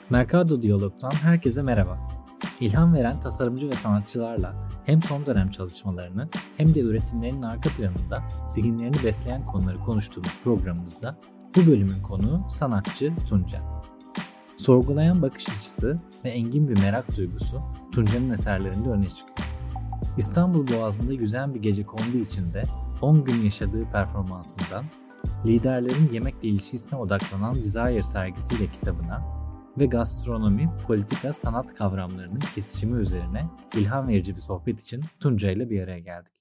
Mercado Diyalog'tan herkese merhaba. İlham veren tasarımcı ve sanatçılarla hem son dönem çalışmalarını hem de üretimlerinin arka planında zihinlerini besleyen konuları konuştuğumuz programımızda bu bölümün konuğu sanatçı Tunca. Sorgulayan bakış açısı ve engin bir merak duygusu Tunca'nın eserlerinde öne çıkıyor. İstanbul Boğazı'nda yüzen bir gecekondu içinde 10 gün yaşadığı performansından, liderlerin yemekle ilişkisine odaklanan Desire sergisiyle kitabına ve gastronomi, politika, sanat kavramlarının kesişimi üzerine ilham verici bir sohbet için Tunca ile bir araya geldik.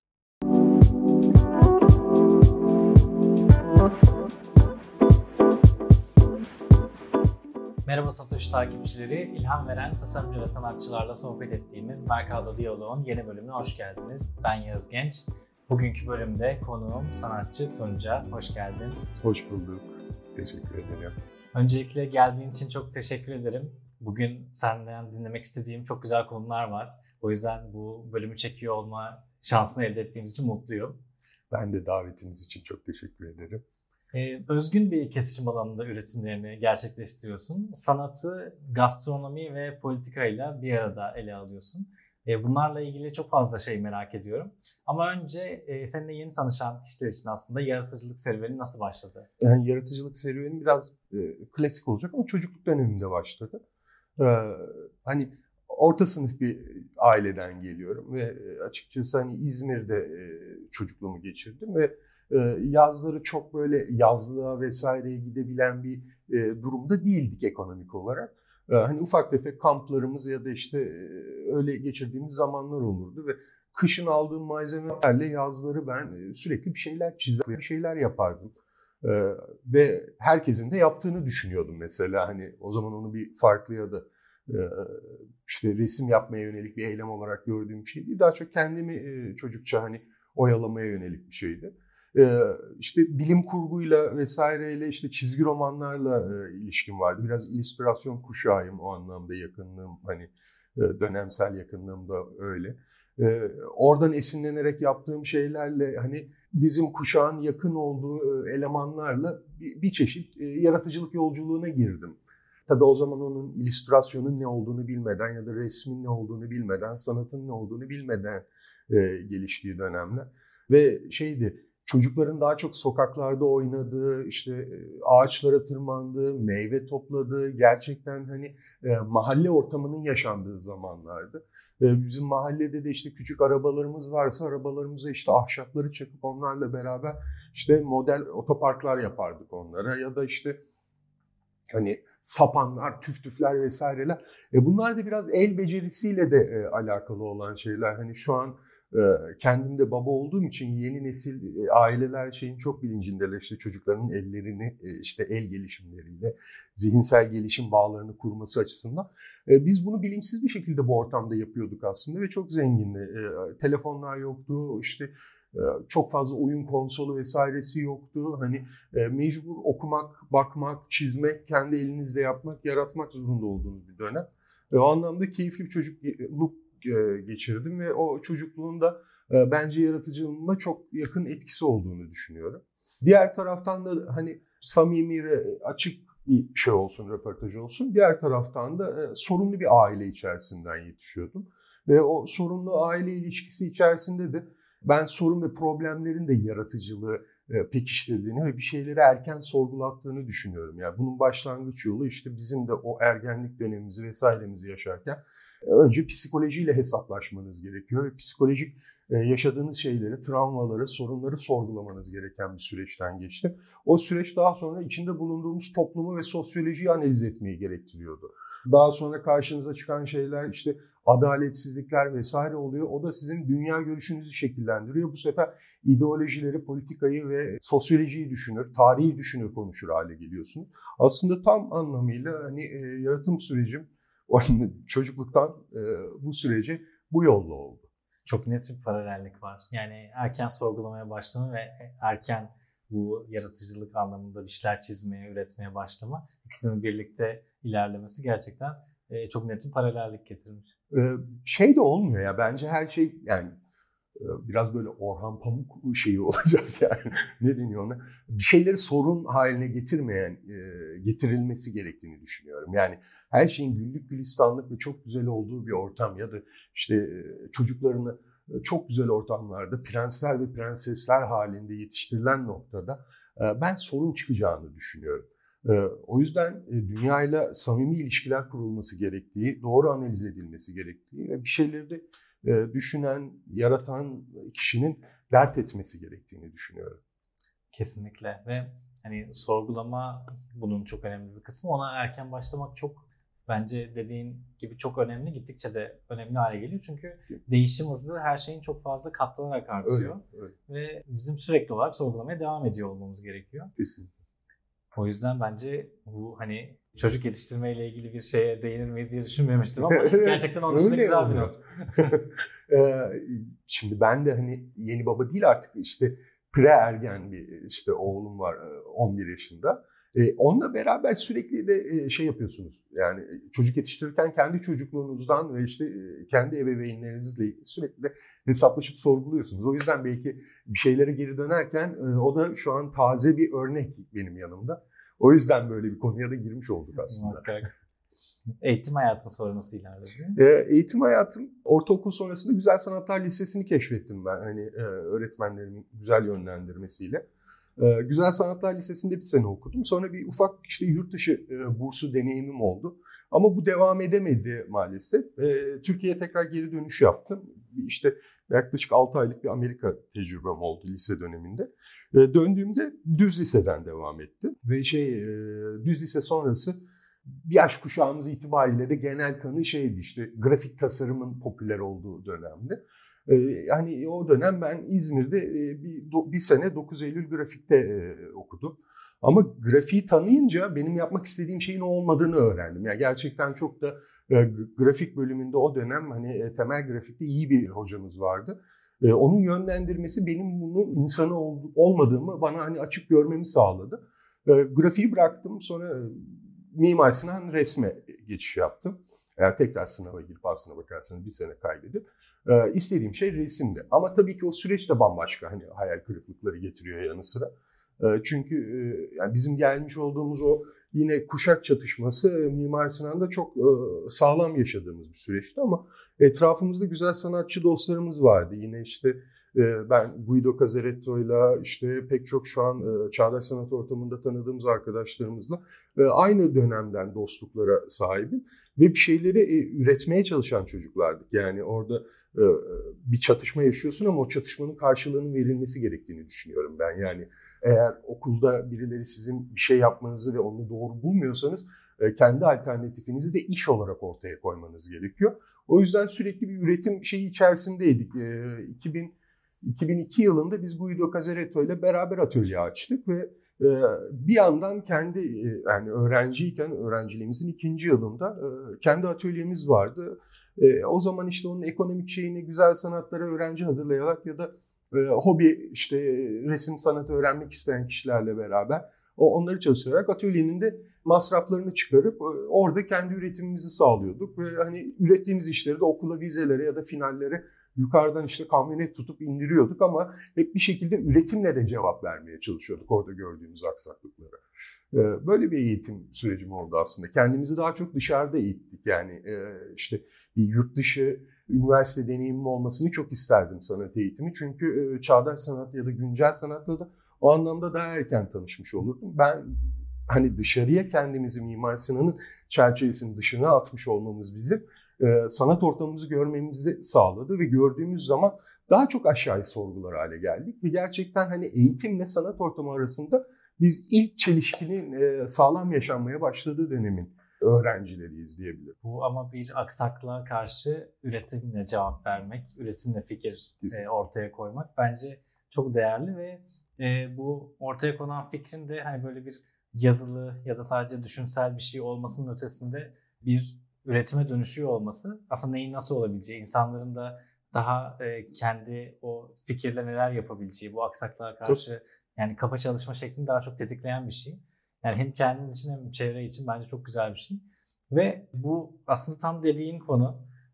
Merhaba Satoshi takipçileri, ilham veren tasarımcı ve sanatçılarla sohbet ettiğimiz Mercado Diyalog'un yeni bölümüne hoş geldiniz. Ben Yağız Genç. Bugünkü bölümde konuğum sanatçı Tunca. Hoş geldin. Hoş bulduk. Teşekkür ederim. Öncelikle geldiğin için çok teşekkür ederim. Bugün senden dinlemek istediğim çok güzel konular var. O yüzden bu bölümü çekiyor olma şansını elde ettiğimiz için mutluyum. Ben de davetiniz için çok teşekkür ederim. Özgün bir kesişim alanında üretimlerini gerçekleştiriyorsun. Sanatı, gastronomi ve politikayla bir arada ele alıyorsun. Bunlarla ilgili çok fazla şey merak ediyorum. Ama önce seninle yeni tanışan kişiler için aslında yaratıcılık serüveni nasıl başladı? Yani yaratıcılık serüveni biraz klasik olacak ama çocukluk dönemimde başladı. Hani orta sınıf bir aileden geliyorum ve açıkçası hani İzmir'de çocukluğumu geçirdim ve yazları çok böyle yazlığa vesaireye gidebilen bir durumda değildik ekonomik olarak. Hani ufak tefek kamplarımız ya da işte öyle geçirdiğimiz zamanlar olurdu ve kışın aldığım malzemelerle yazları ben sürekli bir şeyler çizer, bir şeyler yapardım. Ve herkesin de yaptığını düşünüyordum mesela. Hani o zaman onu bir farklı ya da işte resim yapmaya yönelik bir eylem olarak gördüğüm bir şey değil. Daha çok kendimi çocukça hani oyalamaya yönelik bir şeydi. İşte bilim kurguyla vesaireyle işte çizgi romanlarla ilişkim vardı. Biraz illüstrasyon kuşağıyım o anlamda yakınlığım hani dönemsel yakınlığım da öyle. Oradan esinlenerek yaptığım şeylerle hani bizim kuşağın yakın olduğu elemanlarla bir çeşit yaratıcılık yolculuğuna girdim. Tabii o zaman onun illüstrasyonun ne olduğunu bilmeden ya da resmin ne olduğunu bilmeden, sanatın ne olduğunu bilmeden geliştiği dönemler. Ve çocukların daha çok sokaklarda oynadığı, işte ağaçlara tırmandığı, meyve topladığı, gerçekten hani mahalle ortamının yaşandığı zamanlardı. Bizim mahallede de işte küçük arabalarımız varsa arabalarımıza işte ahşapları çakıp onlarla beraber işte model otoparklar yapardık onlara ya da işte hani sapanlar, tüftüfler vesaireler. Bunlar da biraz el becerisiyle de alakalı olan şeyler. Hani şu an kendim de baba olduğum için yeni nesil aileler şeyin çok bilincindeler. İşte çocukların ellerini işte el gelişimleriyle zihinsel gelişim bağlarını kurması açısından. Biz bunu bilinçsiz bir şekilde bu ortamda yapıyorduk aslında ve çok zengindi. Telefonlar yoktu, işte çok fazla oyun konsolu vesairesi yoktu. Hani mecbur okumak, bakmak, çizmek, kendi elinizle yapmak, yaratmak zorunda olduğunuz bir dönem. O anlamda keyifli bir çocukluk geçirdim ve o çocukluğunda bence yaratıcılığıma çok yakın etkisi olduğunu düşünüyorum. Diğer taraftan da hani samimi ve açık bir şey olsun, röportaj olsun. Diğer taraftan da sorunlu bir aile içerisinden yetişiyordum. Ve o sorunlu aile ilişkisi içerisinde de ben sorun ve problemlerin de yaratıcılığı pekiştirdiğini ve bir şeyleri erken sorgulattığını düşünüyorum. Yani bunun başlangıç yolu işte bizim de o ergenlik dönemimizi vesairemizi yaşarken önce psikolojiyle hesaplaşmanız gerekiyor ve psikolojik yaşadığınız şeyleri, travmaları, sorunları sorgulamanız gereken bir süreçten geçtim. O süreç daha sonra içinde bulunduğumuz toplumu ve sosyolojiyi analiz etmeyi gerektiriyordu. Daha sonra karşınıza çıkan şeyler işte adaletsizlikler vesaire oluyor. O da sizin dünya görüşünüzü şekillendiriyor. Bu sefer ideolojileri, politikayı ve sosyolojiyi düşünür, tarihi düşünür, konuşur hale geliyorsunuz. Aslında tam anlamıyla hani yaratım sürecim çocukluktan bu sürece bu yolla oldu. Çok net bir paralellik var. Yani erken sorgulamaya başlama ve erken bu yaratıcılık anlamında bir şeyler çizmeye, üretmeye başlama, ikisinin birlikte ilerlemesi gerçekten çok net bir paralellik getirmiş. Şey de olmuyor ya bence her şey yani biraz böyle Orhan Pamuk şeyi olacak yani. Ne deniyor ona? Bir şeyleri sorun haline getirilmesi gerektiğini düşünüyorum. Yani her şeyin güllük gülistanlık ve çok güzel olduğu bir ortam ya da işte çocuklarını çok güzel ortamlarda prensler ve prensesler halinde yetiştirilen noktada ben sorun çıkacağını düşünüyorum. O yüzden dünyayla samimi ilişkiler kurulması gerektiği, doğru analiz edilmesi gerektiği ve bir şeyleri de düşünen, yaratan kişinin dert etmesi gerektiğini düşünüyorum. Kesinlikle ve hani sorgulama bunun çok önemli bir kısmı. Ona erken başlamak çok bence dediğin gibi çok önemli. Gittikçe de önemli hale geliyor. Çünkü değişim hızı her şeyin çok fazla katlanarak artıyor. Öyle. Ve bizim sürekli olarak sorgulamaya devam ediyor olmamız gerekiyor. Kesinlikle. O yüzden bence bu hani çocuk yetiştirmeyle ilgili bir şeye değinir miyiz diye düşünmemiştim ama gerçekten onun dışında güzel bir not. Şimdi ben de hani yeni baba değil artık işte pre-ergen bir işte oğlum var 11 yaşında. Onunla beraber sürekli de şey yapıyorsunuz. Yani çocuk yetiştirirken kendi çocukluğunuzdan ve işte kendi ebeveynlerinizle sürekli de hesaplaşıp sorguluyorsunuz. O yüzden belki bir şeylere geri dönerken o da şu an taze bir örnek benim yanımda. O yüzden böyle bir konuya da girmiş olduk aslında. Eğitim hayatın sonra nasıl ilerledi? Eğitim hayatım, ortaokul sonrasında Güzel Sanatlar Lisesi'ni keşfettim ben. Hani öğretmenlerimin güzel yönlendirmesiyle. Güzel Sanatlar Lisesi'nde bir sene okudum. Sonra bir ufak işte yurt dışı bursu deneyimim oldu. Ama bu devam edemedi maalesef. Türkiye'ye tekrar geri dönüş yaptım. İşte yaklaşık 6 aylık bir Amerika tecrübem oldu lise döneminde. Döndüğümde düz liseden devam ettim. Ve düz lise sonrası yaş kuşağımız itibariyle de genel kanı şeydi işte grafik tasarımın popüler olduğu dönemde. Hani o dönem ben İzmir'de bir sene 9 Eylül grafikte okudum. Ama grafiği tanıyınca benim yapmak istediğim şeyin olmadığını öğrendim. Yani gerçekten çok da grafik bölümünde o dönem hani temel grafikte iyi bir hocamız vardı. Onun yönlendirmesi benim bunun insanı olmadığımı bana hani açık görmemi sağladı. Grafiği bıraktım, sonra Mimar Sinan resme geçiş yaptım. Eğer tekrar sınava girip aslına bakarsanız bir sene kaybedip istediğim şey resimdi. Ama tabii ki o süreç de bambaşka hani hayal kırıklıkları getiriyor yanı sıra. Çünkü yani bizim gelmiş olduğumuz o yine kuşak çatışması Mimar Sinan'da çok sağlam yaşadığımız bir süreçti ama etrafımızda güzel sanatçı dostlarımız vardı. Yine işte ben Guido Casaretto'yla işte pek çok şu an çağdaş sanat ortamında tanıdığımız arkadaşlarımızla aynı dönemden dostluklara sahibim. Ve bir şeyleri üretmeye çalışan çocuklardık. Yani orada bir çatışma yaşıyorsun ama o çatışmanın karşılığının verilmesi gerektiğini düşünüyorum ben. Yani eğer okulda birileri sizin bir şey yapmanızı ve onu doğru bulmuyorsanız kendi alternatifinizi de iş olarak ortaya koymanız gerekiyor. O yüzden sürekli bir üretim şeyi içerisindeydik. 2002 yılında biz Guido Casaretto ile beraber atölye açtık ve bir yandan kendi yani öğrenciyken öğrenciliğimizin 2. yılında kendi atölyemiz vardı. O zaman işte onun ekonomik şeyini güzel sanatlara öğrenci hazırlayarak ya da hobi işte resim sanatı öğrenmek isteyen kişilerle beraber onları çalıştırarak atölyenin de masraflarını çıkarıp orada kendi üretimimizi sağlıyorduk ve hani ürettiğimiz işleri de okula vizelere ya da finallere yukarıdan işte kamyonet tutup indiriyorduk ama hep bir şekilde üretimle de cevap vermeye çalışıyorduk orada gördüğümüz aksaklıklara. Böyle bir eğitim sürecim oldu aslında. Kendimizi daha çok dışarıda eğittik. Yani işte bir yurt dışı üniversite deneyimim olmasını çok isterdim sanat eğitimi. Çünkü çağdaş sanat ya da güncel sanatla da o anlamda daha erken tanışmış olurdum. Ben hani dışarıya kendimizi Mimar Sinan'ın çerçevesinin dışına atmış olmamız bizim sanat ortamımızı görmemizi sağladı ve gördüğümüz zaman daha çok aşağıya sorgular hale geldik. Ve gerçekten hani eğitimle sanat ortamı arasında biz ilk çelişkinin sağlam yaşanmaya başladığı dönemin öğrencileriyiz diyebilirim. Bu ama bir aksaklığa karşı üretimle cevap vermek, üretimle fikir ortaya koymak bence çok değerli ve bu ortaya konan fikrin de hani böyle bir yazılı ya da sadece düşünsel bir şey olmasının ötesinde bir üretime dönüşüyor olması aslında neyin nasıl olabileceği, insanların da daha kendi o fikirle neler yapabileceği, bu aksaklığa karşı yani kafa çalışma şeklini daha çok tetikleyen bir şey. Yani hem kendiniz için hem çevre için bence çok güzel bir şey. Ve bu aslında tam dediğin konu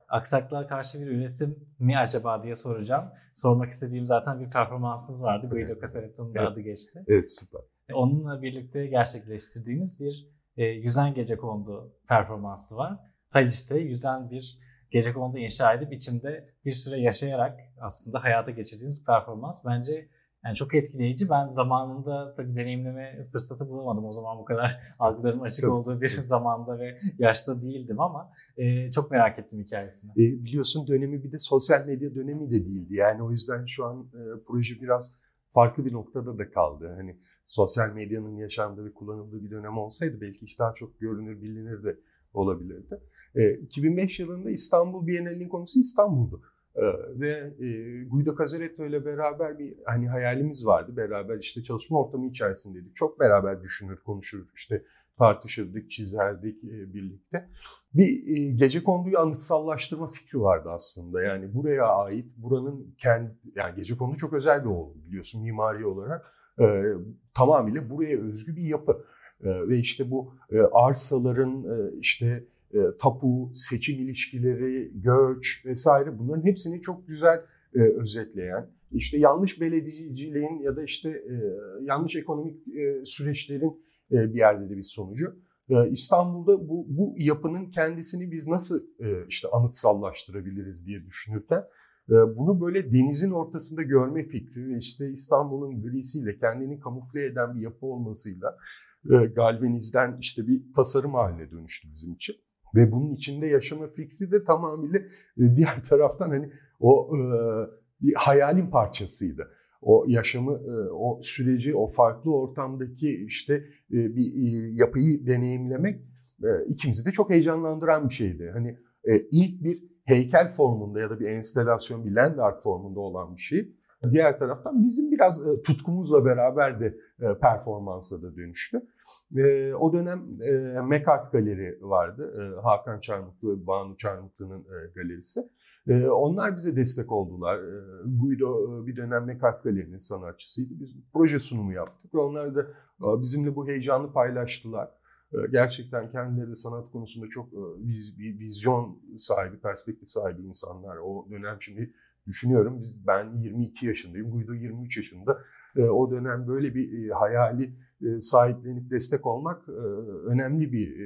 Aksaklığa karşı bir üretim mi acaba diye soracağım. Sormak istediğim zaten bir performansınız vardı. Guido Casaretto'nun da adı geçti. Evet, süper. Onunla birlikte gerçekleştirdiğiniz bir yüzen gecekondu performansı var. Haliç'te yüzen bir gecekondu inşa edip içinde bir süre yaşayarak aslında hayata geçirdiğiniz bir performans. Bence yani çok etkileyici. Ben zamanında tabii deneyimleme fırsatı bulamadım. O zaman bu kadar algılarım açık olduğu bir zamanda ve yaşta değildim ama çok merak ettim hikayesini. Biliyorsun dönemi bir de sosyal medya dönemi de değildi. Yani o yüzden şu an proje biraz farklı bir noktada da kaldı. Hani sosyal medyanın yaşandığı ve kullanıldığı bir dönem olsaydı belki iş daha çok görünür, bilinir de olabilirdi. 2005 yılında İstanbul Bienali'nin konusu İstanbul'du. Ve Guido Casaretto ile beraber bir hani hayalimiz vardı. Beraber işte çalışma ortamı içerisindeydik. Çok beraber düşünür, konuşur, işte tartışırdık, çizerdik birlikte. Bir gecekonduyu anıtsallaştırma fikri vardı aslında. Yani buraya ait, buranın kendi, yani gecekondu çok özel bir olgu biliyorsun mimari olarak. Tamamıyla buraya özgü bir yapı. Ve işte bu arsaların işte tapu, seçim ilişkileri, göç vesaire bunların hepsini çok güzel özetleyen, işte yanlış belediyeciliğin ya da işte yanlış ekonomik süreçlerin bir yerde de bir sonucu. İstanbul'da bu yapının kendisini biz nasıl işte anıtsallaştırabiliriz diye düşünürken bunu böyle denizin ortasında görme fikri ve işte İstanbul'un grisiyle kendini kamufle eden bir yapı olmasıyla galvanizden işte bir tasarım haline dönüştü bizim için. Ve bunun içinde yaşama fikri de tamamıyla diğer taraftan hani o bir hayalin parçasıydı. O yaşamı, o süreci, o farklı ortamdaki işte bir yapıyı deneyimlemek ikimizi de çok heyecanlandıran bir şeydi. Hani ilk bir heykel formunda ya da bir enstelasyon, bir land art formunda olan bir şey. Diğer taraftan bizim biraz tutkumuzla beraber de performansa da dönüştü. O dönem Mekart Galeri vardı. Hakan Çarmıklı ve Banu Çarmıklı'nın galerisi. Onlar bize destek oldular. Guido bir dönem Mekart Galeri'nin sanatçısıydı. Biz proje sunumu yaptık ve onlar da bizimle bu heyecanı paylaştılar. Gerçekten kendileri de sanat konusunda çok vizyon sahibi, perspektif sahibi insanlar. O dönem şimdi düşünüyorum, ben 22 yaşındayım, Guido 23 yaşında. O dönem böyle bir hayali sahiplenip destek olmak önemli bir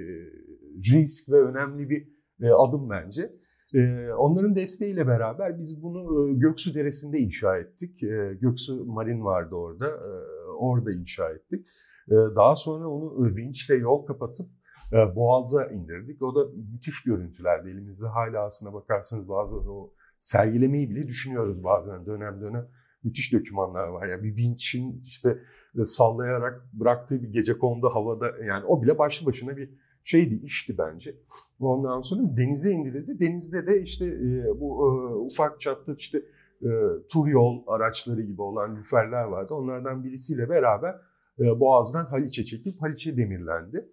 risk ve önemli bir adım bence. Onların desteğiyle beraber biz bunu Göksu Deresi'nde inşa ettik. Göksu Marin vardı orada, orada inşa ettik. Daha sonra onu vinçle yol kapatıp Boğaz'a indirdik. O da müthiş görüntülerdi. Elimizde hala aslına bakarsanız bazı o sergilemeyi bile düşünüyoruz bazen dönem dönem. Müthiş dokümanlar var. Yani bir vinçin işte sallayarak bıraktığı bir gecekondu havada, yani o bile başlı başına bir şeydi, işti bence. Ondan sonra denize indirildi. Denizde de işte bu ufak çaplı işte tur yol araçları gibi olan lüferler vardı. Onlardan birisiyle beraber Boğaz'dan Haliç'e çekip Haliç'e demirlendi.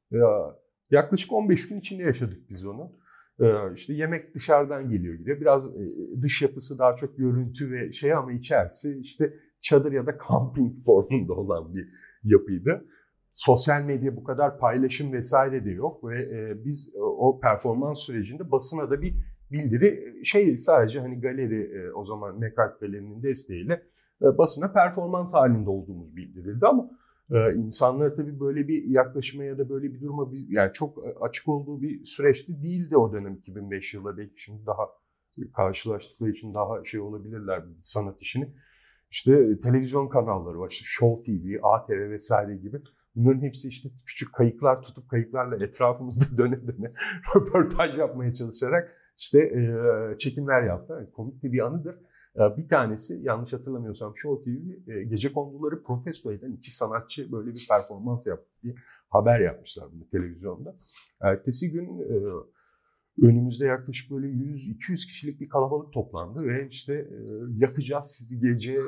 Yaklaşık 15 gün içinde yaşadık biz onu. İşte yemek dışarıdan geliyor gidiyor. Biraz dış yapısı daha çok görüntü ve şey ama içerisi işte çadır ya da kamping formunda olan bir yapıydı. Sosyal medya bu kadar paylaşım vesaire de yok ve biz o performans sürecinde basına da bir bildiri sadece hani galeri o zaman Mekart Galeri'nin desteğiyle basına performans halinde olduğumuz bildirildi ama insanlar tabii böyle bir yaklaşıma ya da böyle bir duruma yani çok açık olduğu bir süreçte değildi o dönem 2005 yılı. Belki şimdi daha karşılaştıkları için daha şey olabilirler sanat işini. İşte televizyon kanalları var, işte Show TV, ATV vesaire gibi. Bunların hepsi işte küçük kayıklar tutup kayıklarla etrafımızda döne döne röportaj yapmaya çalışarak işte çekimler yaptı. Yani komik de bir anıdır. Bir tanesi yanlış hatırlamıyorsam Show TV gecekonduları protesto eden iki sanatçı böyle bir performans yaptı diye haber yapmışlar bunu televizyonda. Ertesi gün önümüzde yaklaşık böyle 100-200 kişilik bir kalabalık toplandı ve işte yakacağız sizi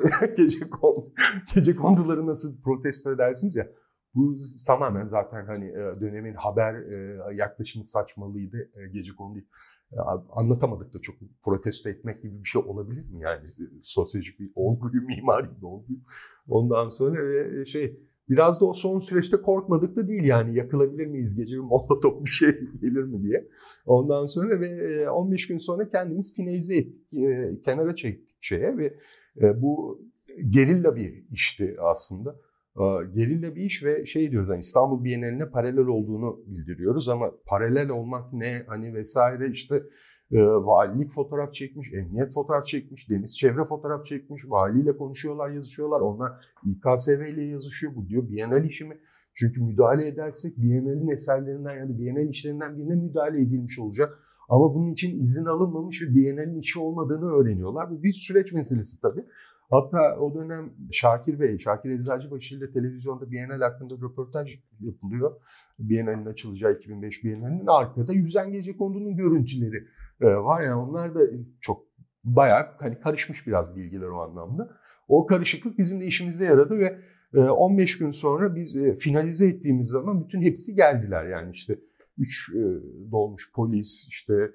gecekonduları nasıl protesto edersiniz ya. Bu tamamen zaten hani dönemin haber yaklaşımı saçmalıydı. Gecekondu anlatamadık da çok, protesto etmek gibi bir şey olabilir mi yani? Sosyolojik bir olguyu, mimari bir olguyu. Ondan sonra Biraz da o son süreçte korkmadık da değil yani yakılabilir miyiz, gece bir molotof bir şey gelir mi diye. Ondan sonra ve 15 gün sonra kendimiz finalize ettik, kenara çektik şeye ve bu gerilla bir işti aslında. Gerilla bir iş ve şey diyoruz, hani İstanbul Bienali'ne paralel olduğunu bildiriyoruz ama paralel olmak ne hani vesaire, işte valilik fotoğraf çekmiş, emniyet fotoğraf çekmiş, deniz çevre fotoğraf çekmiş, valiyle konuşuyorlar, yazışıyorlar, onlar İKSV ile yazışıyor, bu diyor Bienal işi mi? Çünkü müdahale edersek Bienal'in eserlerinden ya da Bienal işlerinden birine müdahale edilmiş olacak. Ama bunun için izin alınmamış ve Bienal'in işi olmadığını öğreniyorlar. Bu bir süreç meselesi tabii. Hatta o dönem Şakir Eczacıbaşı ile televizyonda Bienal hakkında röportaj yapılıyor. Bienal'in açılacağı 2005 Bienal'in arkada Yüzen Gecekondu'nun görüntüleri var. Yani onlar da çok bayağı hani karışmış biraz bilgiler o anlamda. O karışıklık bizim de işimize yaradı ve 15 gün sonra biz finalize ettiğimiz zaman bütün hepsi geldiler. Yani işte 3 dolmuş polis, işte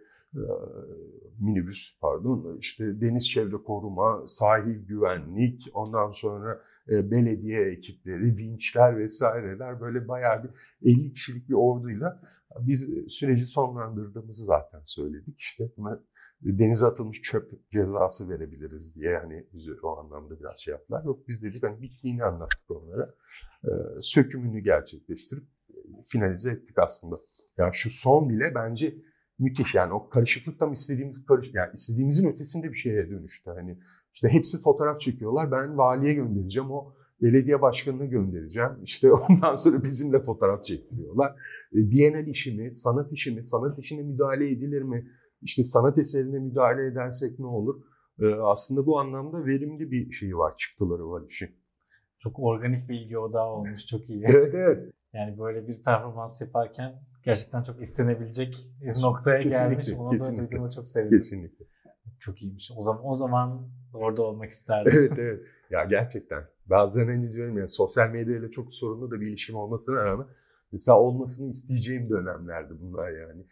minibüs işte deniz çevre koruma, sahil güvenlik, ondan sonra belediye ekipleri, vinçler vesaireler, böyle bayağı bir 50 kişilik bir orduyla biz süreci sonlandırdığımızı zaten söyledik. İşte buna denize atılmış çöp cezası verebiliriz diye hani bizi o anlamda biraz şey yaptılar. Yok, biz dedik hani bittiğini anlattık onlara. Sökümünü gerçekleştirip finalize ettik aslında. Yani şu son bile bence müthiş, yani o karışıklıktan istediğimizin ötesinde bir şeye dönüştü. Hani işte hepsi fotoğraf çekiyorlar. Ben valiye göndereceğim, o belediye başkanına göndereceğim. İşte ondan sonra bizimle fotoğraf çektiriyorlar. Bienal işi mi, sanat işi mi, sanat işine müdahale edilir mi? İşte sanat eserine müdahale edersek ne olur? Aslında bu anlamda verimli bir şeyi var, çıktıları var işin. Çok organik bir ilgi odağı olmuş, çok iyi. Evet. Yani böyle bir performans yaparken gerçekten çok istenebilecek noktaya gelmiş. Onu da duyduğuma çok sevindim. Kesinlikle. Çok iyiymiş. O zaman orada olmak isterdim. Evet. Ya gerçekten. Bazen hani diyorum ya, sosyal medyayla çok sorunlu da bir ilişkim olmasına rağmen mesela olmasını isteyeceğim dönemlerdi bunlar yani.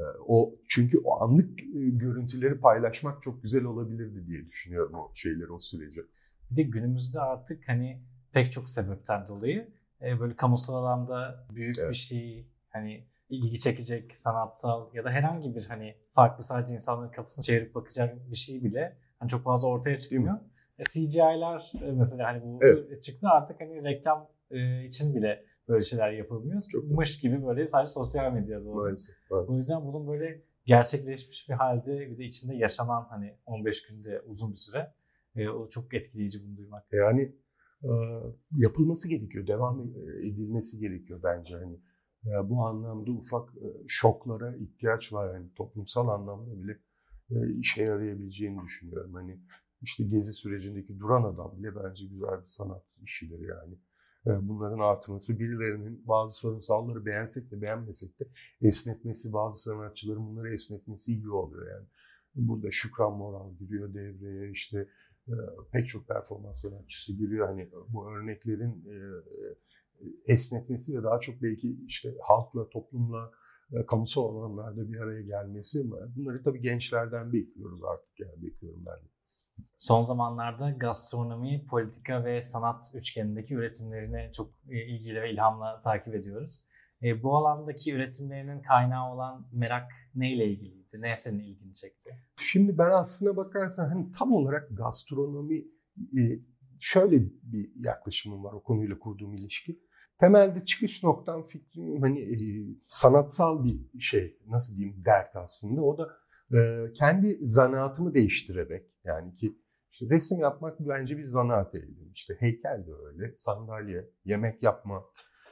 Çünkü o anlık görüntüleri paylaşmak çok güzel olabilirdi diye düşünüyorum o şeyleri, o süreci. Bir de günümüzde artık hani pek çok sebepten dolayı böyle kamusal alanda büyük bir şey, hani ilgi çekecek, sanatsal ya da herhangi bir hani farklı, sadece insanların kapısını çevirip bakacak bir şey bile hani çok fazla ortaya çıkmıyor. CGI'lar mesela hani bu çıktı artık, hani reklam için bile böyle şeyler yapılmıyor. Mış gibi böyle sadece sosyal medyada oluyor. O yüzden bunun böyle gerçekleşmiş bir halde, bir de içinde yaşanan hani 15 günde uzun bir süre, o çok etkileyici bunu duymak. Yani yapılması gerekiyor, devam edilmesi gerekiyor bence hani. Bu anlamda ufak şoklara ihtiyaç var yani, toplumsal anlamda bile işe yarayabileceğini düşünüyorum. Hani işte Gezi sürecindeki Duran Adam bile bence güzel bir sanat işidir yani. Bunların artması, birilerinin bazı sorunsalları beğensek de beğenmesek de esnetmesi, bazı sanatçıların bunları esnetmesi iyi oluyor yani. Burada Şükran Moral giriyor devreye, işte pek çok performans sanatçısı giriyor. Hani bu örneklerin esnetmesi ve daha çok belki işte halkla, toplumla, kamusal alanlarda bir araya gelmesi. Bunları tabii gençlerden bekliyoruz artık, yani bekliyorum ben de. Son zamanlarda gastronomi, politika ve sanat üçgenindeki üretimlerini çok ilgiyle ve ilhamla takip ediyoruz. Bu alandaki üretimlerinin kaynağı olan merak neyle ilgiliydi? Ne senin ilgini çekti? Şimdi ben aslına bakarsan hani tam olarak gastronomi, şöyle bir yaklaşımım var o konuyla kurduğum ilişki. Temelde çıkış noktam, fikrim hani sanatsal bir şey, nasıl diyeyim, dert aslında. O da kendi zanaatımı değiştirerek, yani ki işte resim yapmak bence bir zanaat eğilimi. İşte heykel de öyle, sandalye, yemek yapma.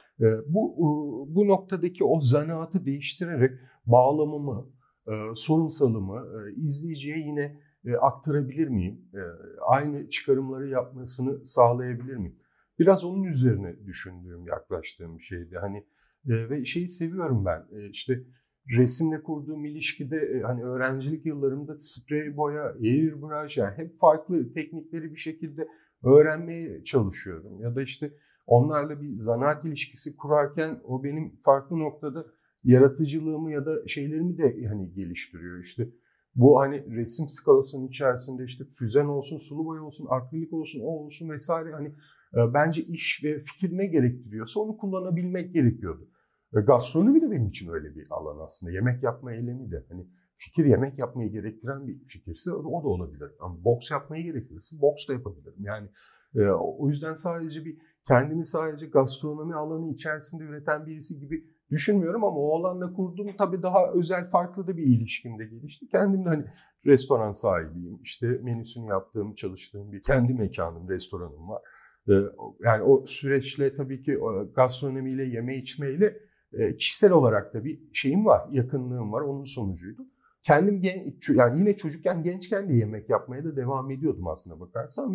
Bu noktadaki o zanaatı değiştirerek bağlamımı, sorunsalımı izleyiciye yine aktarabilir miyim? Aynı çıkarımları yapmasını sağlayabilir miyim? Biraz onun üzerine düşündüğüm, yaklaştığım bir şeydi. Hani ve şeyi seviyorum ben. İşte resimle kurduğum ilişkide hani öğrencilik yıllarımda sprey boya, airbrush, yani hep farklı teknikleri bir şekilde öğrenmeye çalışıyorum. Ya da işte onlarla bir zanaat ilişkisi kurarken o benim farklı noktada yaratıcılığımı ya da şeylerimi de hani geliştiriyor. İşte bu hani resim skalasının içerisinde işte füzen olsun, sulu boya olsun, akrilik olsun, o olsun vesaire, hani Bence iş ve fikir ne gerektiriyorsa onu kullanabilmek gerekiyordu. Gastronomi de benim için öyle bir alan aslında. Yemek yapma eylemi de. Hani fikir yemek yapmayı gerektiren bir fikirse o da olabilir. Ama boks yapmayı gerektirirse boks da yapabilirim. Yani o yüzden kendimi sadece gastronomi alanı içerisinde üreten birisi gibi düşünmüyorum ama o alanla kurduğum tabii daha özel farklı da bir ilişkim de gelişti. Kendim de hani restoran sahibiyim. İşte menüsünü yaptığım, çalıştığım bir kendi mekanım, restoranım var. Yani o süreçle tabii ki gastronomiyle, yeme içmeyle kişisel olarak da bir şeyim var, yakınlığım var. Onun sonucuydu. Kendim yani yine çocukken, gençken de yemek yapmaya da devam ediyordum aslında bakarsan.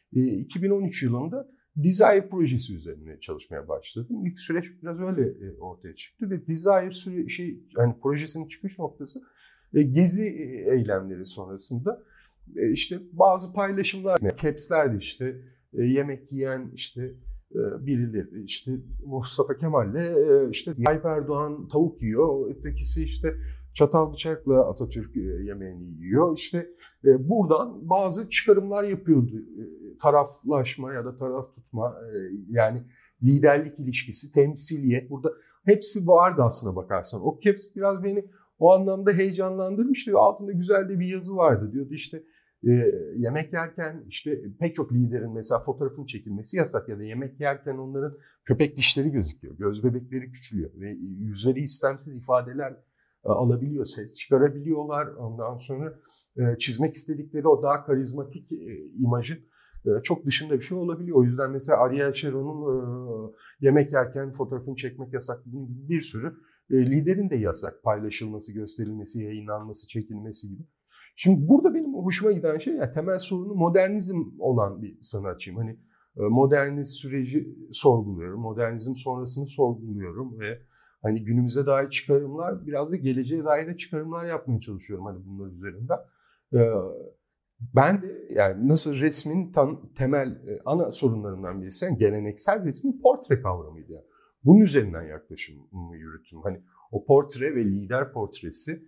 2013 yılında Desire projesi üzerine çalışmaya başladım. İlk süreç biraz öyle ortaya çıktı ve Desire yani projesinin çıkış noktası gezi eylemleri sonrasında işte bazı paylaşımlar, caps'lerde işte yemek yiyen işte birileri, işte Mustafa Kemal'le işte Tayyip Erdoğan tavuk yiyor, ötekisi işte çatal bıçakla Atatürk yemeğini yiyor. İşte buradan bazı çıkarımlar yapıyordu. Taraflaşma ya da taraf tutma, yani liderlik ilişkisi, temsiliyet, burada hepsi vardı aslına bakarsan. O caps biraz beni o anlamda heyecanlandırmıştı. Altında güzel de bir yazı vardı. Diyordu işte yemek yerken işte pek çok liderin mesela fotoğrafının çekilmesi yasak ya da yemek yerken onların köpek dişleri gözüküyor. Göz bebekleri küçülüyor ve yüzleri istemsiz ifadeler alabiliyor, ses çıkarabiliyorlar. Ondan sonra çizmek istedikleri o daha karizmatik imajın çok dışında bir şey olabiliyor. O yüzden mesela Ariel Sharon'un yemek yerken fotoğrafını çekmek yasak, bunun gibi bir sürü liderin de yasak paylaşılması, gösterilmesi, yayınlanması, çekilmesi gibi. Şimdi burada benim hoşuma giden şey, yani temel sorunu modernizm olan bir sanatçıyım. Hani modernist süreci sorguluyorum, modernizm sonrasını sorguluyorum ve hani günümüze dair çıkarımlar, biraz da geleceğe dair de çıkarımlar yapmaya çalışıyorum hani bunlar üzerinden. Ben de yani nasıl resmin temel ana sorunlarından birisi, yani geleneksel resmin portre kavramıydı. Yani. Bunun üzerinden yaklaşımımı yürüttüm. Hani o portre ve lider portresi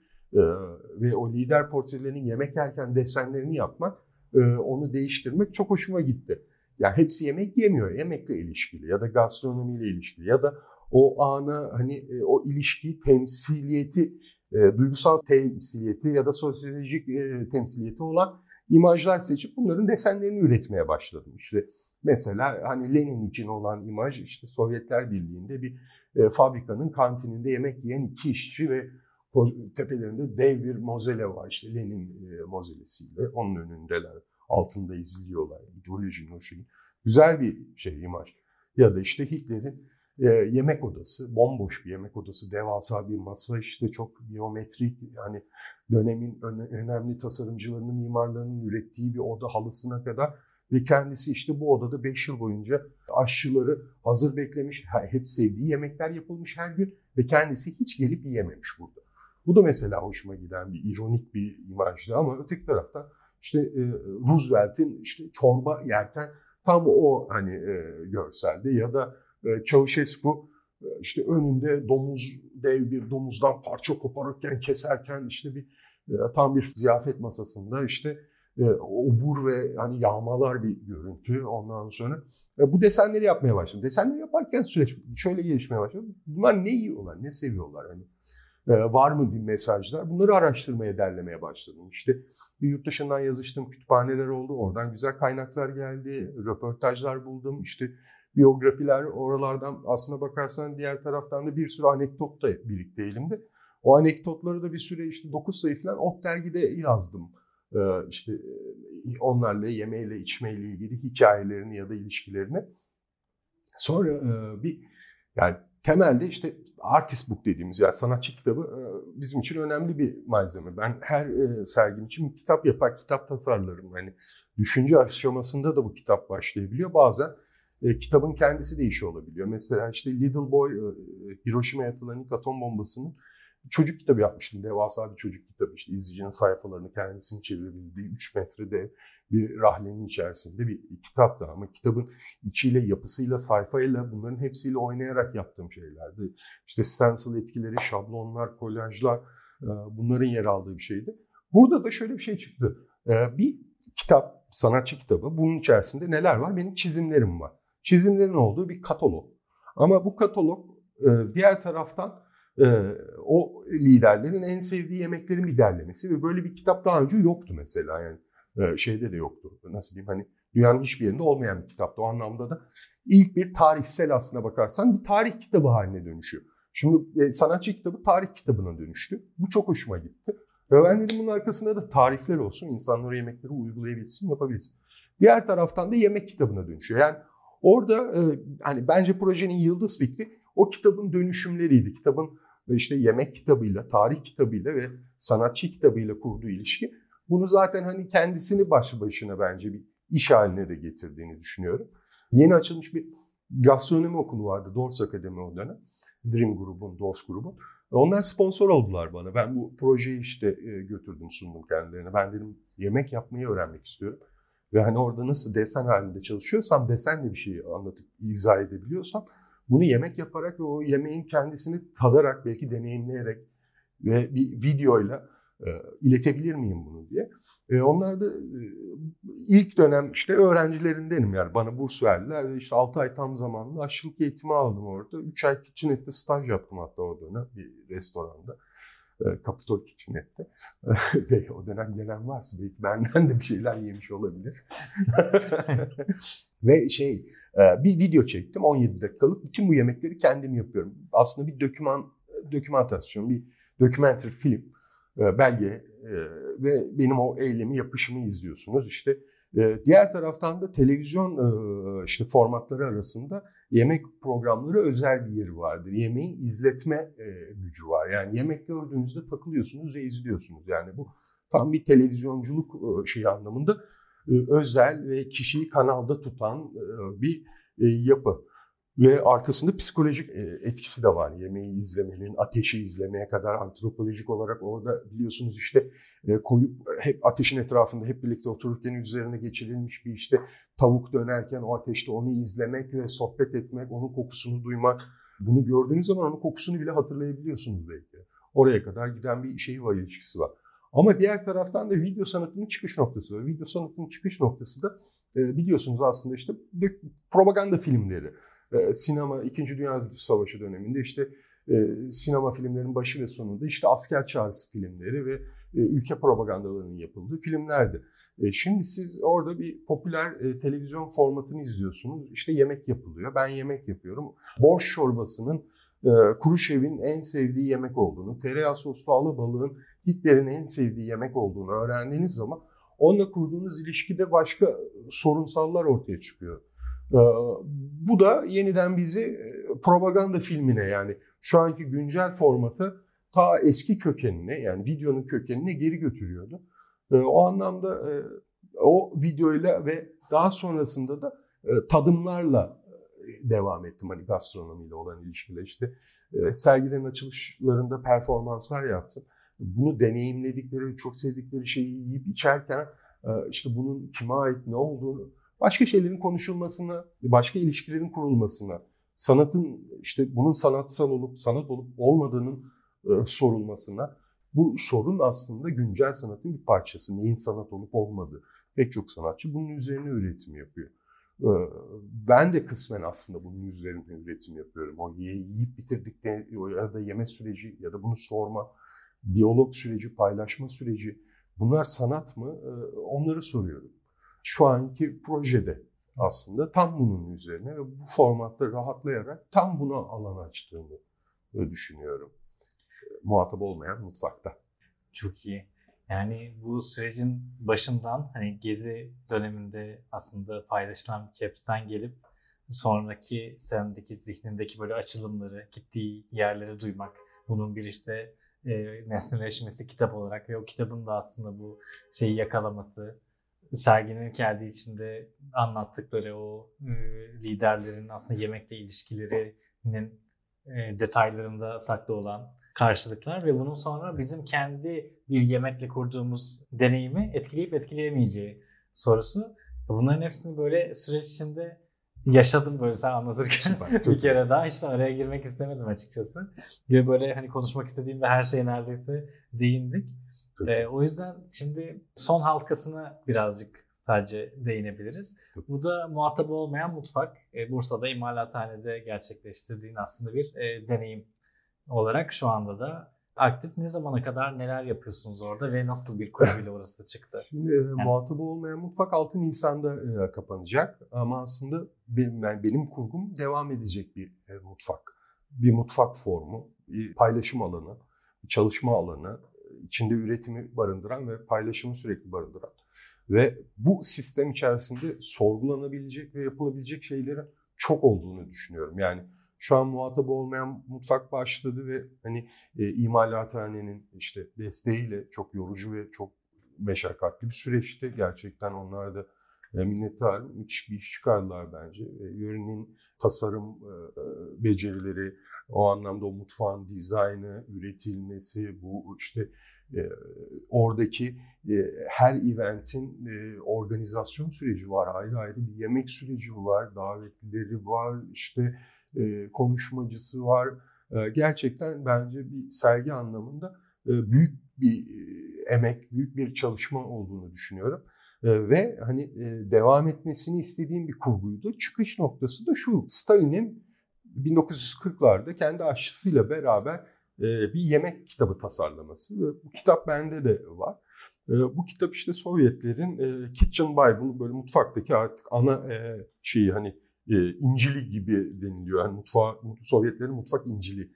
ve o lider portrelerinin yemek yerken desenlerini yapmak, onu değiştirmek çok hoşuma gitti. Yani hepsi yemek yemiyor, yemekle ilişkili ya da gastronomiyle ilişkili ya da o ana hani o ilişkiyi, temsiliyeti, duygusal temsiliyeti ya da sosyolojik temsiliyeti olan imajlar seçip bunların desenlerini üretmeye başladım. İşte mesela hani Lenin için olan imaj, işte Sovyetler Birliği'nde bir fabrikanın kantininde yemek yiyen iki işçi ve tepelerinde dev bir mozele var. İşte Lenin mozelesiyle onun önündeler, altında izliyorlar. İdeolojinin o şeyi. Güzel bir imaj. Ya da işte Hitler'in yemek odası, bomboş bir yemek odası, devasa bir masa, işte çok geometrik, yani dönemin önemli tasarımcılarının, mimarlarının ürettiği bir oda, halısına kadar ve kendisi işte bu odada 5 yıl boyunca aşçıları hazır beklemiş, hep sevdiği yemekler yapılmış her gün ve kendisi hiç gelip yiyememiş burada. Bu da mesela hoşuma giden bir ironik bir imajdı ama öteki tarafta işte Roosevelt'in işte çorba yerken tam o hani görselde ya da Ceausescu işte önünde dev bir domuzdan parça koparırken, keserken işte tam bir ziyafet masasında işte obur ve hani yağmalar bir görüntü. Ondan sonra bu desenleri yapmaya başladım. Desenleri yaparken süreç şöyle gelişmeye başladı. Bunlar ne yiyorlar, ne seviyorlar hani? Var mı bir mesajlar? Bunları araştırmaya, derlemeye başladım. İşte bir yurt dışından yazıştığım kütüphaneler oldu. Oradan güzel kaynaklar geldi. Röportajlar buldum. İşte biyografiler, oralardan aslına bakarsan diğer taraftan da bir sürü anekdot da birikti elimde. O anekdotları da bir süre işte 9 sayı falan Ot dergide yazdım. İşte onlarla yemeğiyle, içmeyle ilgili hikayelerini ya da ilişkilerini. Sonra yani temelde işte artist book dediğimiz, yani sanatçı kitabı bizim için önemli bir malzeme. Ben her sergim için bir kitap yapar, kitap tasarlarım. Yani düşünce aşamasında da bu kitap başlayabiliyor. Bazen kitabın kendisi de işi olabiliyor. Mesela işte Little Boy, Hiroşima'ya atılan ilk atom bombasının çocuk kitabı yapmıştım. Devasa bir çocuk kitabı. İşte izleyicinin sayfalarını kendisini çevirebildiği 3 metrede bir rahlenin içerisinde bir kitaptı. Ama kitabın içiyle, yapısıyla, sayfayla, bunların hepsiyle oynayarak yaptığım şeylerdi. İşte stencil etkileri, şablonlar, kolajlar, bunların yer aldığı bir şeydi. Burada da şöyle bir şey çıktı. Bir kitap, sanatçı kitabı. Bunun içerisinde neler var? Benim çizimlerim var. çizimlerin olduğu bir katalog. Ama bu katalog diğer taraftan o liderlerin en sevdiği yemeklerin bir derlemesi ve böyle bir kitap daha önce yoktu mesela, yani şeyde de yoktu, nasıl diyeyim, hani dünyanın hiçbir yerinde olmayan bir kitaptı. O anlamda da ilk bir tarihsel, aslına bakarsan bir tarih kitabı haline dönüşüyor. Şimdi sanatçı kitabı tarih kitabına dönüştü. Bu çok hoşuma gitti. Ve ben dedim bunun arkasında da tarifler olsun, insanlar o yemekleri uygulayabilsin, yapabilsin. Diğer taraftan da yemek kitabına dönüşüyor. Yani orada hani bence projenin yıldız fikri o kitabın dönüşümleriydi. Kitabın işte yemek kitabıyla, tarih kitabıyla ve sanatçı kitabıyla kurduğu ilişki. Bunu zaten hani kendisini başlı başına bence bir iş haline de getirdiğini düşünüyorum. Yeni açılmış bir gastronomi okulu vardı, Doors Akademi o dönem. Dream grubun, Doors grubun. Onlar sponsor oldular bana. Ben bu projeyi işte götürdüm, sundum kendilerine. Ben dedim yemek yapmayı öğrenmek istiyorum. Ve hani orada nasıl desen halinde çalışıyorsam, desenle bir şeyi anlatıp izah edebiliyorsam, bunu yemek yaparak ve o yemeğin kendisini tadarak, belki deneyimleyerek ve bir videoyla iletebilir miyim bunu diye. Onlar da ilk dönem işte öğrencilerindenim, yani bana burs verdiler. İşte 6 ay tam zamanlı aşçılık eğitimi aldım orada. 3 ay kitchenette staj yaptım hatta o dönem bir restoranda. Capitol Kitchenette. Ve o dönem gelen varsa belki benden de bir şeyler yemiş olabilir. Ve bir video çektim 17 dakikalık. Bütün bu yemekleri kendim yapıyorum. Aslında bir dokümantasyon, bir documentary film, belge ve benim o eylemi, yapışımı izliyorsunuz. İşte diğer taraftan da televizyon işte formatları arasında yemek programları özel bir yeri vardır. Yemeğin izletme gücü var. Yani yemek gördüğünüzde takılıyorsunuz ve izliyorsunuz. Yani bu tam bir televizyonculuk anlamında özel ve kişiyi kanalda tutan bir yapı. Ve arkasında psikolojik etkisi de var. Yemeği izlemenin, ateşi izlemeye kadar antropolojik olarak orada biliyorsunuz işte koyup hep ateşin etrafında hep birlikte otururken üzerine geçirilmiş bir işte tavuk dönerken o ateşte onu izlemek ve sohbet etmek, onun kokusunu duymak. Bunu gördüğünüz zaman onun kokusunu bile hatırlayabiliyorsunuz belki. Oraya kadar giden bir şey var, ilişkisi var. Ama diğer taraftan da video sanatının çıkış noktası var. Video sanatının çıkış noktası da biliyorsunuz aslında işte propaganda filmleri. Sinema, 2. Dünya Savaşı döneminde işte sinema filmlerinin başı ve sonunda işte asker çağrısı filmleri ve ülke propagandalarının yapıldığı filmlerdi. Şimdi siz orada bir popüler televizyon formatını izliyorsunuz. İşte yemek yapılıyor. Ben yemek yapıyorum. Borş çorbasının Kuruşev'in en sevdiği yemek olduğunu, tereyağı soslu alabalığın Hitler'in en sevdiği yemek olduğunu öğrendiğiniz zaman onunla kurduğunuz ilişkide başka sorunsallar ortaya çıkıyor. Bu da yeniden bizi propaganda filmine, yani şu anki güncel formatı ta eski kökenine, yani videonun kökenine geri götürüyordu. O anlamda o videoyla ve daha sonrasında da tadımlarla devam ettim, hani gastronomiyle olan ilişkiler. İşte sergilerin açılışlarında performanslar yaptım. Bunu deneyimledikleri, çok sevdikleri şeyi yiyip içerken işte bunun kime ait, ne olduğunu, başka şeylerin konuşulmasına, başka ilişkilerin kurulmasına, sanatın işte bunun sanatsal olup sanat olup olmadığının sorulmasına, bu sorun aslında güncel sanatın bir parçası. Neyin sanat olup olmadığı. Pek çok sanatçı bunun üzerine üretim yapıyor. Ben de kısmen aslında bunun üzerine üretim yapıyorum. O yiyip bitirdikleri ya da yeme süreci ya da bunu sorma, diyalog süreci, paylaşma süreci, bunlar sanat mı? Onları soruyorum. Şu anki projede aslında tam bunun üzerine ve bu formatta rahatlayarak tam buna alan açtığını düşünüyorum. Muhatap olmayan mutfakta. Çok iyi. Yani bu sürecin başından hani gezi döneminde aslında paylaşılan bir caps'ten gelip sonraki sendeki zihnindeki böyle açılımları, gittiği yerleri duymak, bunun bir işte nesneleşmesi kitap olarak ve o kitabın da aslında bu şeyi yakalaması, serginin kendi içinde anlattıkları o liderlerin aslında yemekle ilişkilerinin detaylarında saklı olan karşılıklar ve bunun sonra bizim kendi bir yemekle kurduğumuz deneyimi etkileyip etkileyemeyeceği sorusu. Bunların hepsini böyle süreç içinde yaşadım böyle sen anlatırken. Bir kere daha hiç de araya girmek istemedim açıkçası. Ve böyle hani konuşmak istediğimde her şeye neredeyse değindik. O yüzden şimdi son halkasını birazcık sadece değinebiliriz. Bu da muhatabı olmayan mutfak. Bursa'da imalathanede gerçekleştirdiğin aslında bir deneyim olarak şu anda da aktif. Ne zamana kadar neler yapıyorsunuz orada ve nasıl bir kurguyla orası çıktı? Şimdi muhatabı olmayan mutfak 6 Nisan'da kapanacak ama aslında benim kurgum devam edecek bir mutfak. Bir mutfak formu, bir paylaşım alanı, bir çalışma alanı, içinde üretimi barındıran ve paylaşımı sürekli barındıran. Ve bu sistem içerisinde sorgulanabilecek ve yapılabilecek şeylerin çok olduğunu düşünüyorum. Yani şu an muhatabı olmayan mutfak başladı ve hani imalathanenin işte desteğiyle çok yorucu ve çok meşakkatli bir süreçti. Gerçekten onlar da minnettarım. Müthiş bir iş çıkardılar bence. Yörenin tasarım becerileri, o anlamda o mutfağın dizaynı, üretilmesi, bu işte oradaki her eventin organizasyon süreci var. Ayrı ayrı bir yemek süreci var, davetlileri var, işte konuşmacısı var. Gerçekten bence bir sergi anlamında büyük bir emek, büyük bir çalışma olduğunu düşünüyorum. Ve hani devam etmesini istediğim bir kurguydu. Çıkış noktası da şu: Stalin'in 1940'larda kendi aşçısıyla beraber bir yemek kitabı tasarlaması. Bu kitap bende de var. Bu kitap işte Sovyetlerin Kitchen Bible, böyle mutfaktaki artık ana şeyi, hani İncil'i gibi deniliyor. Yani Sovyetlerin mutfak İncil'i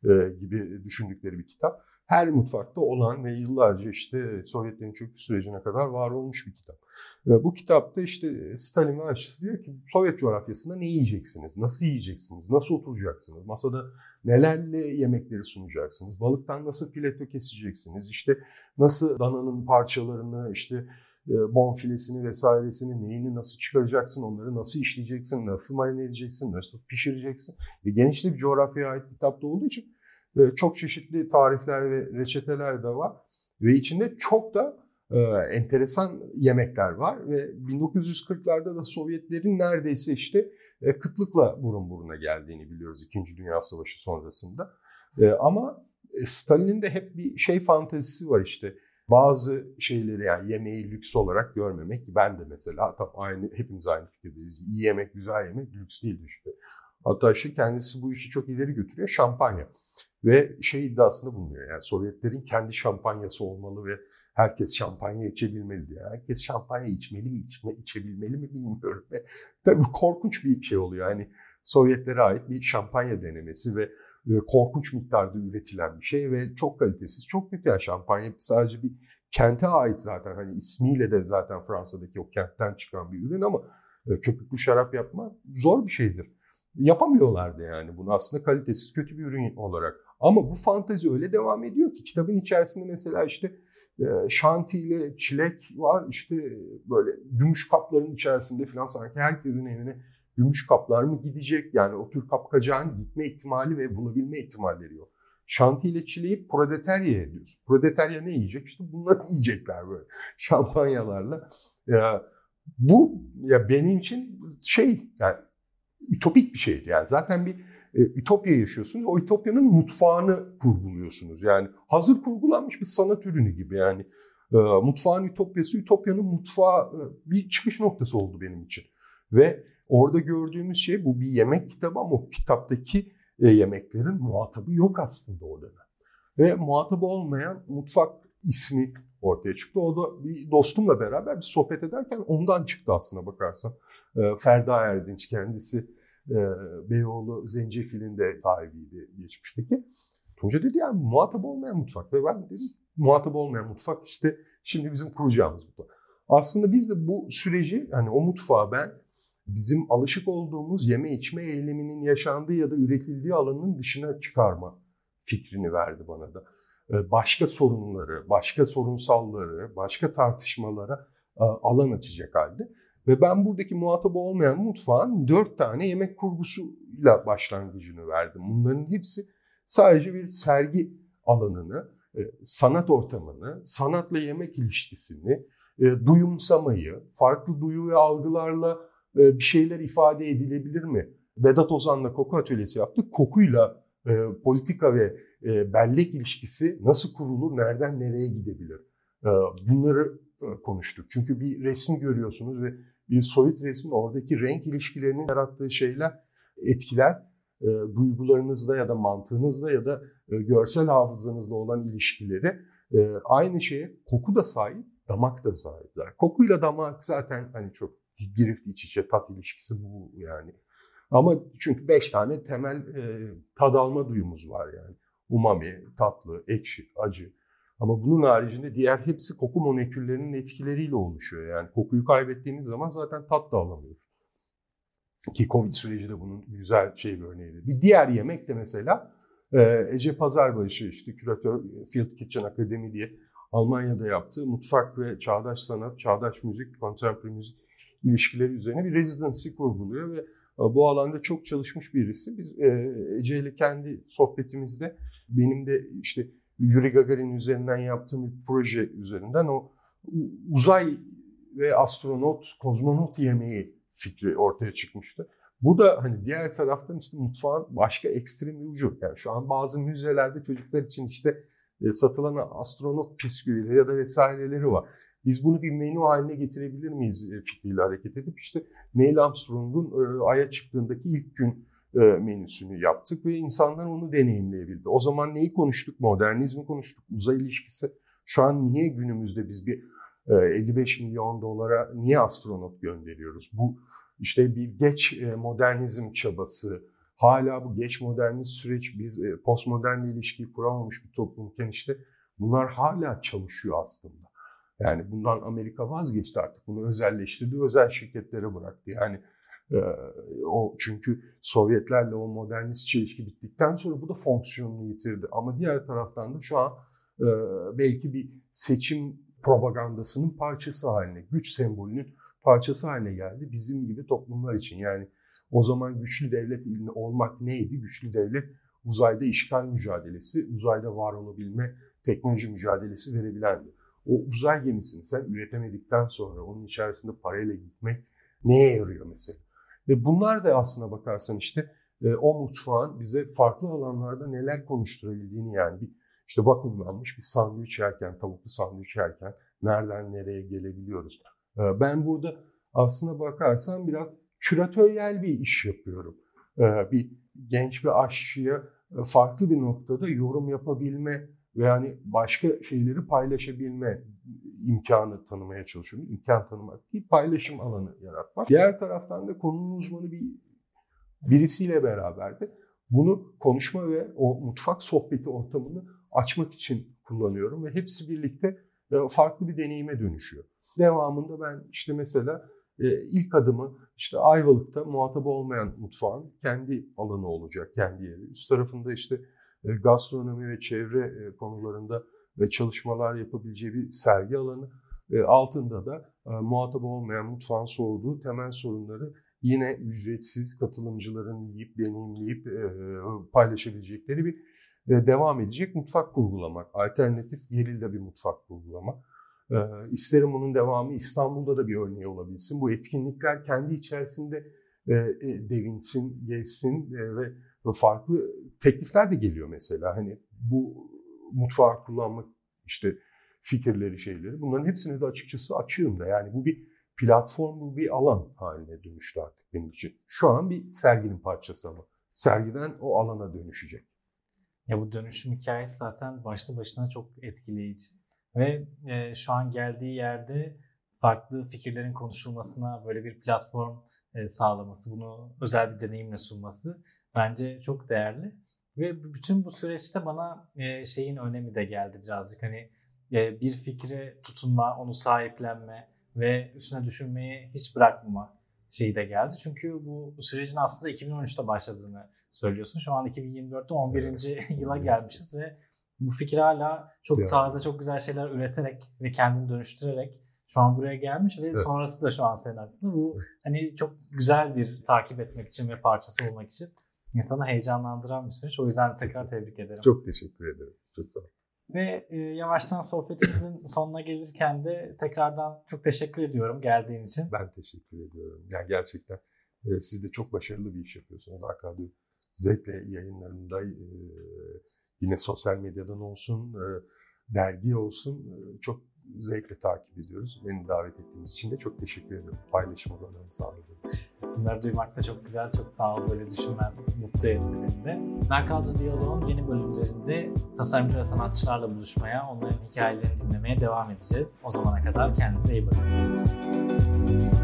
gibi düşündükleri bir kitap. Her mutfakta olan ve yıllarca işte Sovyetlerin çöküş sürecine kadar var olmuş bir kitap. Bu kitapta işte Stalin ve aşçısı diyor ki Sovyet coğrafyasında ne yiyeceksiniz, nasıl yiyeceksiniz, nasıl oturacaksınız, masada nelerle yemekleri sunacaksınız, balıktan nasıl fileto keseceksiniz, işte nasıl dananın parçalarını, işte bonfilesini vesairesini, neyini nasıl çıkaracaksın, onları nasıl işleyeceksin, nasıl marine edeceksin, nasıl pişireceksin. Geniş bir coğrafyaya ait bir kitapta olduğu için çok çeşitli tarifler ve reçeteler de var ve içinde çok da enteresan yemekler var ve 1940'larda da Sovyetlerin neredeyse işte kıtlıkla burun buruna geldiğini biliyoruz İkinci Dünya Savaşı sonrasında. Ama Stalin'in de hep bir şey fantezisi var işte. Bazı şeyleri, yani yemeği lüks olarak görmemek. Ben de mesela hepimiz aynı fikirdeyiz. İyi yemek, güzel yemek lüks değil işte. Hatta işte kendisi bu işi çok ileri götürüyor. Şampanya. Ve şey iddiasında bulunuyor. Yani Sovyetlerin kendi şampanyası olmalı ve herkes şampanya içebilmeli diye. Herkes şampanya içmeli mi, içebilmeli mi bilmiyorum. Ve tabii korkunç bir şey oluyor. Yani Sovyetlere ait bir şampanya denemesi ve korkunç miktarda üretilen bir şey ve çok kalitesiz, çok kötü. Yani şampanya sadece bir kente ait zaten. Hani ismiyle de zaten Fransa'daki o kentten çıkan bir ürün ama köpüklü şarap yapmak zor bir şeydir. Yapamıyorlardı yani bunu aslında kalitesiz, kötü bir ürün olarak. Ama bu fantezi öyle devam ediyor ki kitabın içerisinde mesela işte şanti ile çilek var, işte böyle gümüş kapların içerisinde falan, sanki herkesin evine gümüş kaplar mı gidecek? Yani o tür kapkacağın gitme ihtimali ve bulabilme ihtimalleri yok. Şanti ile çileği proletarya ediyorsun. Proletarya ne yiyecek? İşte bunları yiyecekler böyle şampanyalarla. Bu ya benim için şey, yani ütopik bir şeydi. Yani zaten bir ütopya yaşıyorsunuz. O ütopyanın mutfağını kurguluyorsunuz. Yani hazır kurgulanmış bir sanat ürünü gibi. Yani mutfağın ütopyası, ütopyanın mutfağı bir çıkış noktası oldu benim için. Ve orada gördüğümüz şey, bu bir yemek kitabı ama o kitaptaki yemeklerin muhatabı yok aslında o dönem. Ve muhatabı olmayan mutfak ismi ortaya çıktı. O da bir dostumla beraber bir sohbet ederken ondan çıktı aslına bakarsan. Ferda Erdinç, kendisi Beyoğlu Zencefil'in de sahibiydi geçmişteki. Tunca dedi yani muhatap olmayan mutfak. Ve ben dedim muhatap olmayan mutfak işte şimdi bizim kuracağımız mutfak. Aslında biz de bu süreci, hani o mutfağı ben bizim alışık olduğumuz yeme içme eyleminin yaşandığı ya da üretildiği alanın dışına çıkarma fikrini verdi bana da. Başka sorunları, başka sorunsalları, başka tartışmalara alan açacak halde. Ve ben buradaki muhatabı olmayan mutfağın 4 tane yemek kurgusuyla başlangıcını verdim. Bunların hepsi sadece bir sergi alanını, sanat ortamını, sanatla yemek ilişkisini, duyumsamayı, farklı duyu ve algılarla bir şeyler ifade edilebilir mi? Vedat Ozan'la koku atölyesi yaptık. Kokuyla politika ve bellek ilişkisi nasıl kurulur, nereden nereye gidebilir? Bunları konuştuk. Çünkü bir resmi görüyorsunuz ve bir soyut resmin oradaki renk ilişkilerinin yarattığı şeyler, etkiler duygularınızda ya da mantığınızda ya da görsel hafızanızda olan ilişkileri aynı şeye koku da sahip, damak da sahipler. Kokuyla damak zaten hani çok girift iç içe tat ilişkisi bu yani. Ama çünkü 5 tane temel tad alma duyumuz var yani. Umami, tatlı, ekşi, acı. Ama bunun haricinde diğer hepsi koku moleküllerinin etkileriyle oluşuyor. Yani kokuyu kaybettiğimiz zaman zaten tat da alamıyoruz. Ki Covid süreci de bunun güzel bir örneğiydi. Bir diğer yemek de mesela Ece Pazarbaşı işte küratör Field Kitchen Akademi diye Almanya'da yaptığı mutfak ve çağdaş sanat, çağdaş müzik, contemporary müzik ilişkileri üzerine bir residency kurguluyor ve bu alanda çok çalışmış birisi. Biz Ece ile kendi sohbetimizde benim de işte Yuri Gagarin üzerinden yaptığım bir proje üzerinden o uzay ve astronot, kozmonot yemeği fikri ortaya çıkmıştı. Bu da hani diğer taraftan işte mutfağın başka ekstrem bir ucu. Yani şu an bazı müzelerde çocuklar için işte satılan astronot bisküvileri ya da vesaireleri var. Biz bunu bir menü haline getirebilir miyiz fikriyle hareket edip işte Neil Armstrong'un Ay'a çıktığındaki ilk gün menüsünü yaptık ve insanlar onu deneyimleyebildi. O zaman neyi konuştuk? Modernizmi konuştuk, uzay ilişkisi. Şu an niye günümüzde biz bir 55 milyon dolara niye astronot gönderiyoruz? Bu işte bir geç modernizm çabası. Hala bu geç modernist süreç, biz postmodernle ilişkiyi kuramamış bir toplumken işte bunlar hala çalışıyor aslında. Yani bundan Amerika vazgeçti artık. Bunu özelleştirdi, özel şirketlere bıraktı. Yani o çünkü Sovyetlerle o modernist çelişki bittikten sonra bu da fonksiyonunu yitirdi. Ama diğer taraftan da şu an belki bir seçim propagandasının parçası haline, güç sembolünün parçası haline geldi bizim gibi toplumlar için. Yani o zaman güçlü devlet olmak neydi? Güçlü devlet uzayda işgal mücadelesi, uzayda var olabilme, teknoloji mücadelesi verebilendi. O uzay gemisini sen üretemedikten sonra onun içerisinde parayla gitmek neye yarıyor mesela? Ve bunlar da aslına bakarsan işte o mutfağın bize farklı alanlarda neler konuşturabildiğini yani bir işte vakumlanmış bir sandviç yerken, tavuklu sandviç yerken nereden nereye gelebiliyoruz? Ben burada aslına bakarsan biraz küratöryel bir iş yapıyorum. Bir genç bir aşçıya farklı bir noktada yorum yapabilme ve yani başka şeyleri paylaşabilme imkanı tanımaya çalışıyorum. İmkan tanımak değil, paylaşım alanı yaratmak. Diğer taraftan da konunun uzmanı birisiyle beraber de bunu konuşma ve o mutfak sohbeti ortamını açmak için kullanıyorum ve hepsi birlikte farklı bir deneyime dönüşüyor. Devamında ben işte mesela ilk adımı işte Ayvalık'ta muhatabı olmayan mutfağın kendi alanı olacak, kendi yeri. Üst tarafında işte gastronomi ve çevre konularında çalışmalar yapabileceği bir sergi alanı. Altında da muhatabı olmayan mutfağın sorduğu temel sorunları yine ücretsiz katılımcıların yiyip, deneyimleyip paylaşabilecekleri bir devam edecek mutfak kurgulamak. Alternatif gerilla bir mutfak kurgulamak. İsterim bunun devamı İstanbul'da da bir örneği olabilsin. Bu etkinlikler kendi içerisinde devinsin, geçsin ve farklı teklifler de geliyor mesela. Hani bu mutfağı kullanmak işte fikirleri, şeyleri bunların hepsine de açıkçası açığım da. Yani bu bir platform, bu bir alan haline dönüştü artık benim için. Şu an bir serginin parçası ama sergiden o alana dönüşecek. Ya bu dönüşüm hikayesi zaten başlı başına çok etkileyici. Ve şu an geldiği yerde farklı fikirlerin konuşulmasına böyle bir platform sağlaması, bunu özel bir deneyimle sunması bence çok değerli. Ve bütün bu süreçte bana şeyin önemi de geldi birazcık. Hani bir fikre tutunma, onu sahiplenme ve üstüne düşünmeyi hiç bırakmama şeyi de geldi. Çünkü bu sürecin aslında 2013'te başladığını söylüyorsun. Şu an 2024'te 11. Evet. Yıla gelmişiz ve bu fikir hala çok taze, çok güzel şeyler üreterek ve kendini dönüştürerek şu an buraya gelmiş ve sonrası da şu an senin aklında. Bu hani çok güzel bir takip etmek için ve parçası olmak için insanı heyecanlandıran bir süreç. O yüzden tekrar tebrik ederim. Çok teşekkür ederim. Çok sağ olun. Ve yavaştan sohbetimizin sonuna gelirken de tekrardan çok teşekkür ediyorum geldiğin için. Ben teşekkür ediyorum. Yani gerçekten siz de çok başarılı bir iş yapıyorsunuz. AKD zevkle yayınlarında yine sosyal medyadan olsun, dergi olsun çok zevkle takip ediyoruz. Beni davet ettiğiniz için de çok teşekkür ederim. Paylaşım olanlarını sağladığınız için. Bunları duymak da çok güzel, çok sağ ol, böyle düşünmen mutlu etti beni de. Mercado Diyalog'un yeni bölümlerinde tasarımcı ve sanatçılarla buluşmaya, onların hikayelerini dinlemeye devam edeceğiz. O zamana kadar kendinize iyi bakın.